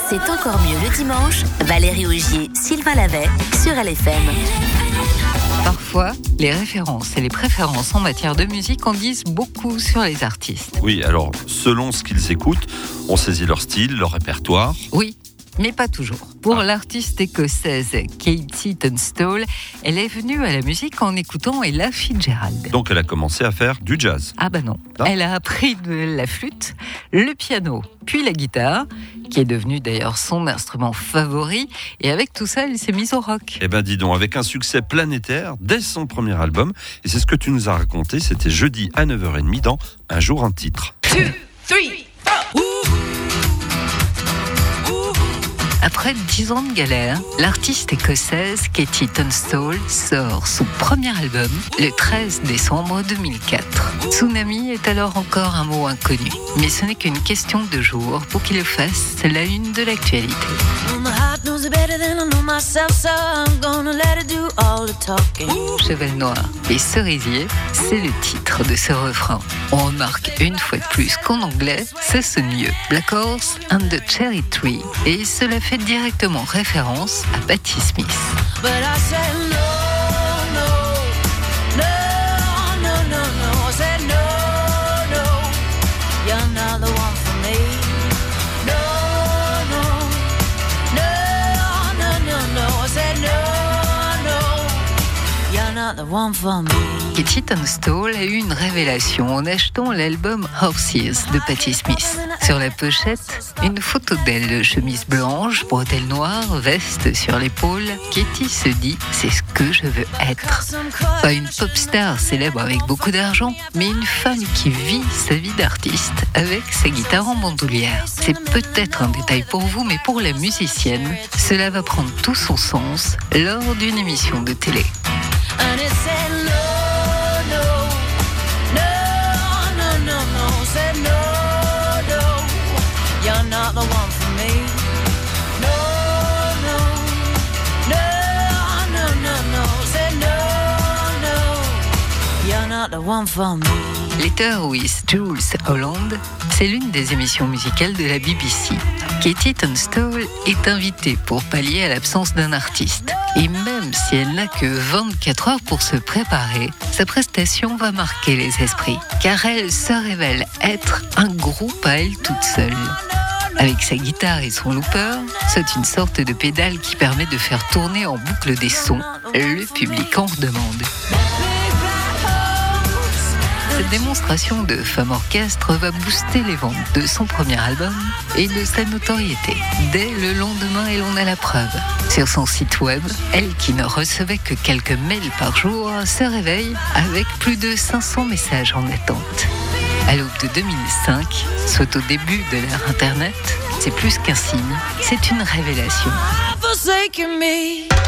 C'est encore mieux le dimanche. Valérie Augier, Sylvain Lavet sur LFM. Parfois, les références et les préférences en matière de musique en disent beaucoup sur les artistes. Oui, alors, selon ce qu'ils écoutent, on saisit leur style, leur répertoire. Oui, mais pas toujours. Pour l'artiste écossaise Katie Tunstall, elle est venue à la musique en écoutant Ella Fitzgerald. Donc elle a commencé à faire du jazz. Ah bah non, elle a appris de la flûte, le piano, puis la guitare, qui est devenue d'ailleurs son instrument favori, et avec tout ça, elle s'est mise au rock. Eh ben dis donc, avec un succès planétaire dès son premier album, et c'est ce que tu nous as raconté, c'était jeudi à 9h30 dans Un jour un titre. 2, 3, 4. Après 10 ans de galère, l'artiste écossaise Katie Tunstall sort son premier album le 13 décembre 2004. Tsunami est alors encore un mot inconnu, mais ce n'est qu'une question de jours pour qu'il fasse la une de l'actualité. Cheval noir et cerisier, c'est le titre de ce refrain. On remarque une fois de plus qu'en anglais, ça sonne mieux. Black Horse and the Cherry Tree, et cela fait directement référence à Patti Smith. Katie Tunstall a eu une révélation en achetant l'album Horses de Patti Smith. Sur la pochette, une photo d'elle, chemise blanche, bretelles noires, veste sur l'épaule. Katie se dit, c'est ce que je veux être. Pas une pop star célèbre avec beaucoup d'argent, mais une femme qui vit sa vie d'artiste avec sa guitare en bandoulière. C'est peut-être un détail pour vous, mais pour la musicienne, cela va prendre tout son sens lors d'une émission de télé. And it said no, no, no, no, no, no, said no, no, you're not the one for me. No, no, no, no, no, no, said no, no, you're not the one for me. Later with Jules Holland, c'est l'une des émissions musicales de la BBC. Katie Tunstall est invitée pour pallier à l'absence d'un artiste. Et même si elle n'a que 24 heures pour se préparer, sa prestation va marquer les esprits. Car elle se révèle être un groupe à elle toute seule. Avec sa guitare et son looper, c'est une sorte de pédale qui permet de faire tourner en boucle des sons. Le public en redemande. Cette démonstration de femme orchestre va booster les ventes de son premier album et de sa notoriété. Dès le lendemain, et l'on a la preuve. Sur son site web, elle qui ne recevait que quelques mails par jour, se réveille avec plus de 500 messages en attente. À l'aube de 2005, soit au début de l'ère Internet, c'est plus qu'un signe, c'est une révélation. Forsaken me.